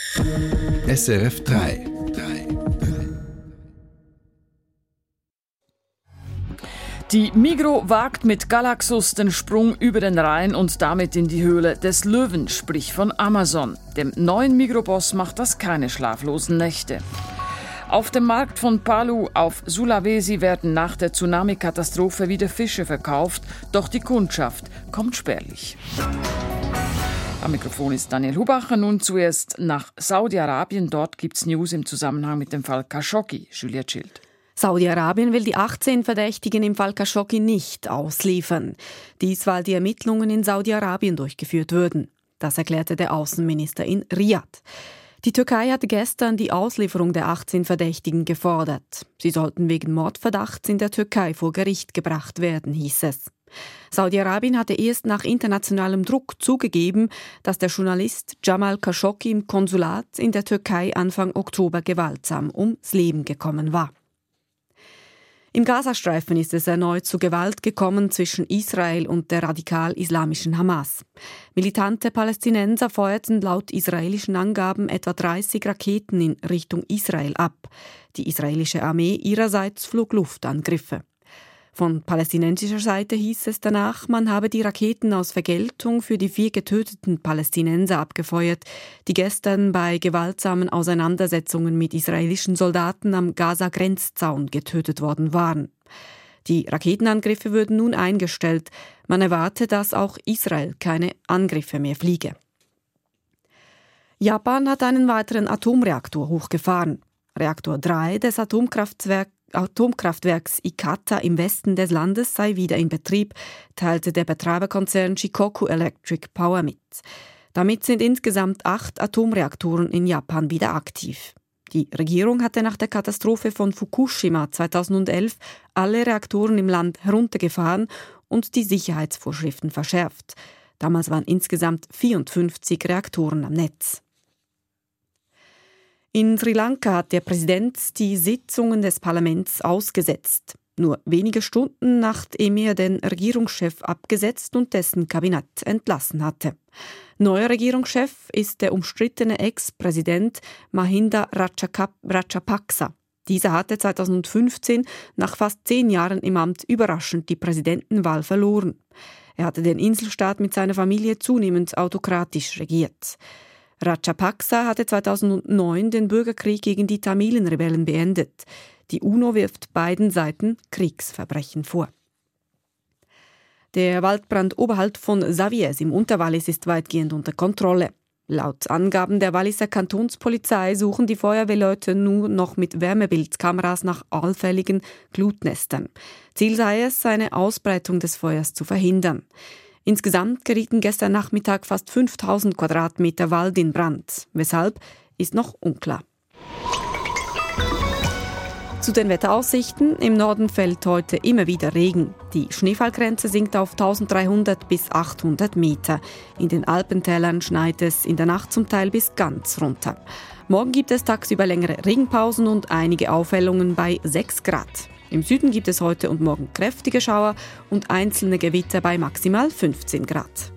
SRF 3. Die Migros wagt mit Galaxus den Sprung über den Rhein und damit in die Höhle des Löwen, sprich von Amazon. Dem neuen Migros-Boss macht das keine schlaflosen Nächte. Auf dem Markt von Palu auf Sulawesi werden nach der Tsunami-Katastrophe wieder Fische verkauft, doch die Kundschaft kommt spärlich. Am Mikrofon ist Daniel Hubacher. Nun zuerst nach Saudi-Arabien. Dort gibt es News im Zusammenhang mit dem Fall Khashoggi. Julia Schild. Saudi-Arabien will die 18 Verdächtigen im Fall Khashoggi nicht ausliefern. Dies, weil die Ermittlungen in Saudi-Arabien durchgeführt würden. Das erklärte der Außenminister in Riyadh. Die Türkei hatte gestern die Auslieferung der 18 Verdächtigen gefordert. Sie sollten wegen Mordverdachts in der Türkei vor Gericht gebracht werden, hieß es. Saudi-Arabien hatte erst nach internationalem Druck zugegeben, dass der Journalist Jamal Khashoggi im Konsulat in der Türkei Anfang Oktober gewaltsam ums Leben gekommen war. Im Gazastreifen ist es erneut zu Gewalt gekommen zwischen Israel und der radikal-islamischen Hamas. Militante Palästinenser feuerten laut israelischen Angaben etwa 30 Raketen in Richtung Israel ab. Die israelische Armee ihrerseits flog Luftangriffe. Von palästinensischer Seite hieß es danach, man habe die Raketen aus Vergeltung für die 4 getöteten Palästinenser abgefeuert, die gestern bei gewaltsamen Auseinandersetzungen mit israelischen Soldaten am Gaza-Grenzzaun getötet worden waren. Die Raketenangriffe würden nun eingestellt. Man erwarte, dass auch Israel keine Angriffe mehr fliege. Japan hat einen weiteren Atomreaktor hochgefahren. Reaktor 3 des Atomkraftwerks Ikata im Westen des Landes sei wieder in Betrieb, teilte der Betreiberkonzern Shikoku Electric Power mit. Damit sind insgesamt 8 Atomreaktoren in Japan wieder aktiv. Die Regierung hatte nach der Katastrophe von Fukushima 2011 alle Reaktoren im Land heruntergefahren und die Sicherheitsvorschriften verschärft. Damals waren insgesamt 54 Reaktoren am Netz. In Sri Lanka hat der Präsident die Sitzungen des Parlaments ausgesetzt. Nur wenige Stunden nachdem er den Regierungschef abgesetzt und dessen Kabinett entlassen hatte. Neuer Regierungschef ist der umstrittene Ex-Präsident Mahinda Rajapaksa. Dieser hatte 2015 nach fast 10 Jahren im Amt überraschend die Präsidentenwahl verloren. Er hatte den Inselstaat mit seiner Familie zunehmend autokratisch regiert. Rajapaksa hatte 2009 den Bürgerkrieg gegen die Tamilenrebellen beendet. Die UNO wirft beiden Seiten Kriegsverbrechen vor. Der Waldbrand oberhalb von Xaviers im Unterwallis ist weitgehend unter Kontrolle. Laut Angaben der Walliser Kantonspolizei suchen die Feuerwehrleute nur noch mit Wärmebildkameras nach allfälligen Glutnestern. Ziel sei es, eine Ausbreitung des Feuers zu verhindern. Insgesamt gerieten gestern Nachmittag fast 5000 Quadratmeter Wald in Brand. Weshalb, ist noch unklar. Zu den Wetteraussichten. Im Norden fällt heute immer wieder Regen. Die Schneefallgrenze sinkt auf 1300 bis 800 Meter. In den Alpentälern schneit es in der Nacht zum Teil bis ganz runter. Morgen gibt es tagsüber längere Regenpausen und einige Aufhellungen bei 6 Grad. Im Süden gibt es heute und morgen kräftige Schauer und einzelne Gewitter bei maximal 15 Grad.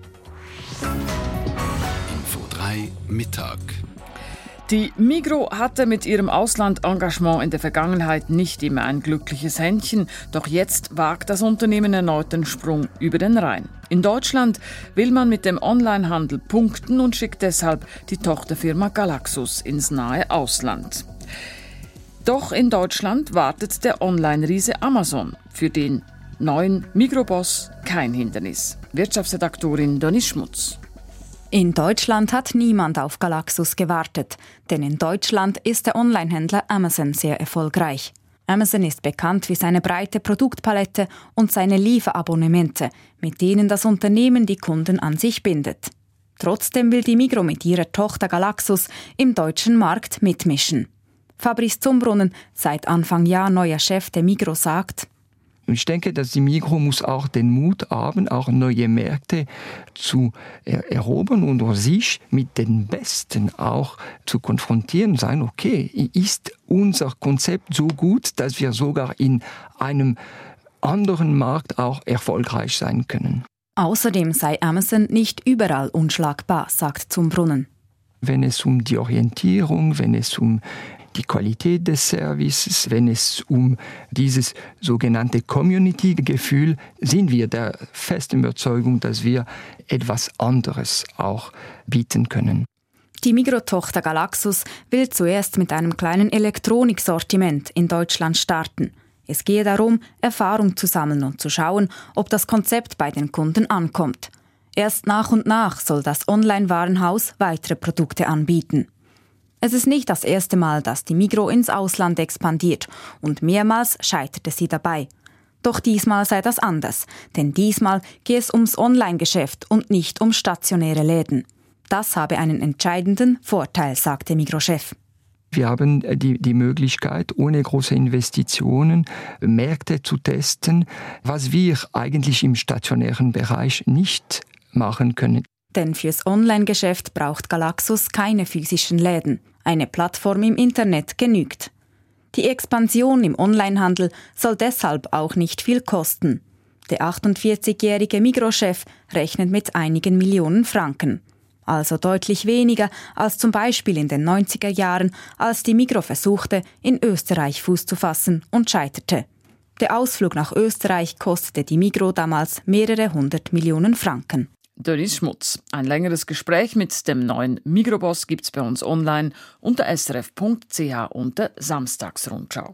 Info 3 Mittag. Die Migros hatte mit ihrem Auslandengagement in der Vergangenheit nicht immer ein glückliches Händchen, doch jetzt wagt das Unternehmen erneut den Sprung über den Rhein. In Deutschland will man mit dem Onlinehandel punkten und schickt deshalb die Tochterfirma Galaxus ins nahe Ausland. Doch in Deutschland wartet der Online-Riese Amazon. Für den neuen Migros-Boss kein Hindernis. Wirtschaftsredaktorin Doni Schmutz. In Deutschland hat niemand auf Galaxus gewartet, denn in Deutschland ist der Onlinehändler Amazon sehr erfolgreich. Amazon ist bekannt für seine breite Produktpalette und seine Lieferabonnemente, mit denen das Unternehmen die Kunden an sich bindet. Trotzdem will die Migros mit ihrer Tochter Galaxus im deutschen Markt mitmischen. Fabrice Zumbrunnen, seit Anfang Jahr neuer Chef der Migros, sagt: Ich denke, dass die Migros muss auch den Mut haben, auch neue Märkte zu erobern und sich mit den Besten auch zu konfrontieren. Sagen, okay, ist unser Konzept so gut, dass wir sogar in einem anderen Markt auch erfolgreich sein können. Außerdem sei Amazon nicht überall unschlagbar, sagt Zumbrunnen. wenn es um die Orientierung, wenn es um die Qualität des Services, wenn es um dieses sogenannte Community-Gefühl, sind wir der festen Überzeugung, dass wir etwas anderes auch bieten können. Die Migros-Tochter Galaxus will zuerst mit einem kleinen Elektroniksortiment in Deutschland starten. Es gehe darum, Erfahrung zu sammeln und zu schauen, ob das Konzept bei den Kunden ankommt. Erst nach und nach soll das Online-Warenhaus weitere Produkte anbieten. Es ist nicht das erste Mal, dass die Migros ins Ausland expandiert und mehrmals scheiterte sie dabei. Doch diesmal sei das anders, denn diesmal gehe es ums Online-Geschäft und nicht um stationäre Läden. Das habe einen entscheidenden Vorteil, sagt der Migros-Chef. Wir haben die Möglichkeit, ohne große Investitionen Märkte zu testen, was wir eigentlich im stationären Bereich nicht machen können. Denn fürs Online-Geschäft braucht Galaxus keine physischen Läden. Eine Plattform im Internet genügt. Die Expansion im Onlinehandel soll deshalb auch nicht viel kosten. Der 48-jährige Migros-Chef rechnet mit einigen Millionen Franken. Also deutlich weniger als zum Beispiel in den 90er Jahren, als die Migros versuchte, in Österreich Fuß zu fassen und scheiterte. Der Ausflug nach Österreich kostete die Migros damals mehrere 100 Millionen Franken. Dennis Schmutz. Ein längeres Gespräch mit dem neuen Migros-Boss gibt es bei uns online unter srf.ch unter Samstagsrundschau.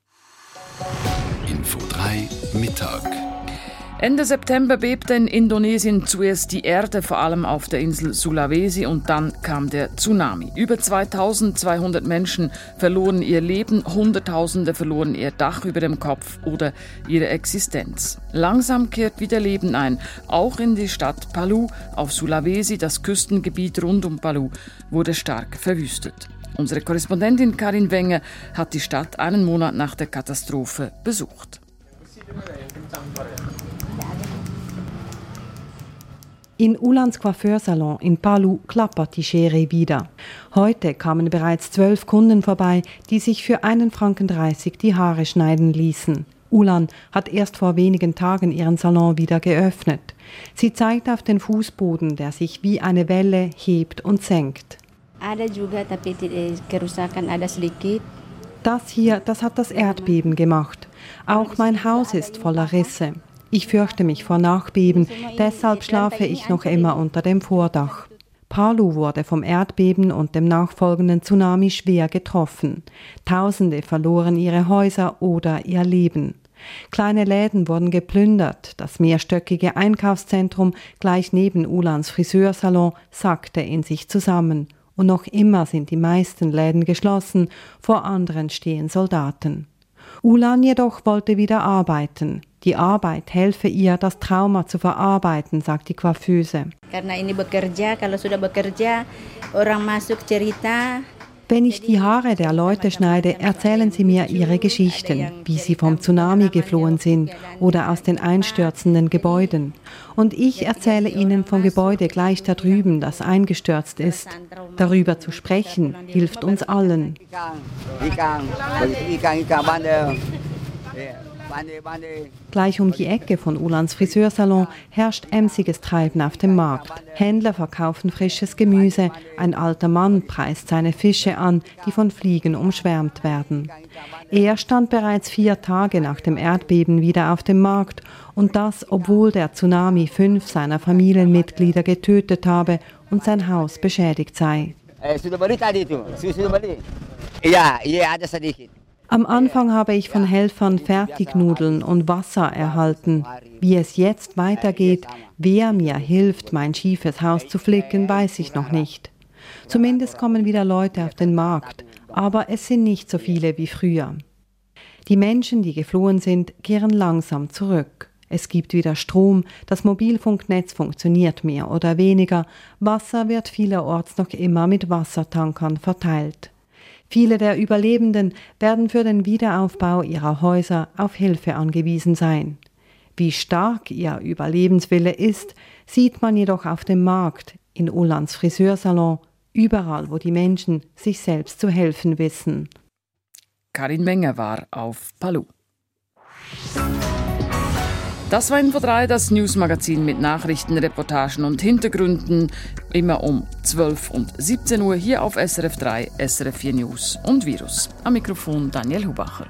Info 3 Mittag. Ende September bebte in Indonesien zuerst die Erde, vor allem auf der Insel Sulawesi, und dann kam der Tsunami. Über 2200 Menschen verloren ihr Leben, Hunderttausende verloren ihr Dach über dem Kopf oder ihre Existenz. Langsam kehrt wieder Leben ein, auch in die Stadt Palu auf Sulawesi. Das Küstengebiet rund um Palu wurde stark verwüstet. Unsere Korrespondentin Karin Wenger hat die Stadt einen Monat nach der Katastrophe besucht. In Ulans Coiffeursalon in Palu klappert die Schere wieder. Heute kamen bereits 12 Kunden vorbei, die sich für 1,30 Franken die Haare schneiden ließen. Ulan hat erst vor wenigen Tagen ihren Salon wieder geöffnet. Sie zeigt auf den Fußboden, der sich wie eine Welle hebt und senkt. Das hier, das hat das Erdbeben gemacht. Auch mein Haus ist voller Risse. Ich fürchte mich vor Nachbeben, deshalb schlafe ich noch immer unter dem Vordach. Palu wurde vom Erdbeben und dem nachfolgenden Tsunami schwer getroffen. Tausende verloren ihre Häuser oder ihr Leben. Kleine Läden wurden geplündert. Das mehrstöckige Einkaufszentrum gleich neben Ulans Friseursalon sackte in sich zusammen. Und noch immer sind die meisten Läden geschlossen, vor anderen stehen Soldaten. Ulan jedoch wollte wieder arbeiten. Die Arbeit helfe ihr, das Trauma zu verarbeiten, sagt die Coiffeuse. Wenn ich die Haare der Leute schneide, erzählen sie mir ihre Geschichten, wie sie vom Tsunami geflohen sind oder aus den einstürzenden Gebäuden. Und ich erzähle ihnen vom Gebäude gleich da drüben, das eingestürzt ist. Darüber zu sprechen, hilft uns allen. Gleich um die Ecke von Ulans Friseursalon herrscht emsiges Treiben auf dem Markt. Händler verkaufen frisches Gemüse, ein alter Mann preist seine Fische an, die von Fliegen umschwärmt werden. Er stand bereits 4 Tage nach dem Erdbeben wieder auf dem Markt, und das, obwohl der Tsunami 5 seiner Familienmitglieder getötet habe und sein Haus beschädigt sei. Am Anfang habe ich von Helfern Fertignudeln und Wasser erhalten. Wie es jetzt weitergeht, wer mir hilft, mein schiefes Haus zu flicken, weiß ich noch nicht. Zumindest kommen wieder Leute auf den Markt, aber es sind nicht so viele wie früher. Die Menschen, die geflohen sind, kehren langsam zurück. Es gibt wieder Strom, das Mobilfunknetz funktioniert mehr oder weniger, Wasser wird vielerorts noch immer mit Wassertankern verteilt. Viele der Überlebenden werden für den Wiederaufbau ihrer Häuser auf Hilfe angewiesen sein. Wie stark ihr Überlebenswille ist, sieht man jedoch auf dem Markt, in Ulans Friseursalon, überall, wo die Menschen sich selbst zu helfen wissen. Karin Wenger war auf Palu. Das war Info 3, das Newsmagazin mit Nachrichten, Reportagen und Hintergründen. Immer um 12 und 17 Uhr hier auf SRF 3, SRF 4 News und Virus. Am Mikrofon Daniel Hubacher.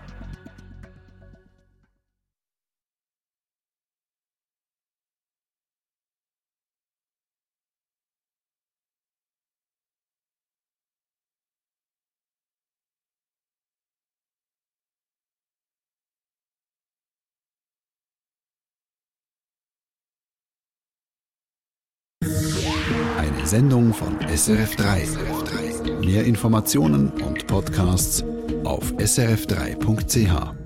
Eine Sendung von SRF 3. Mehr Informationen und Podcasts auf srf3.ch.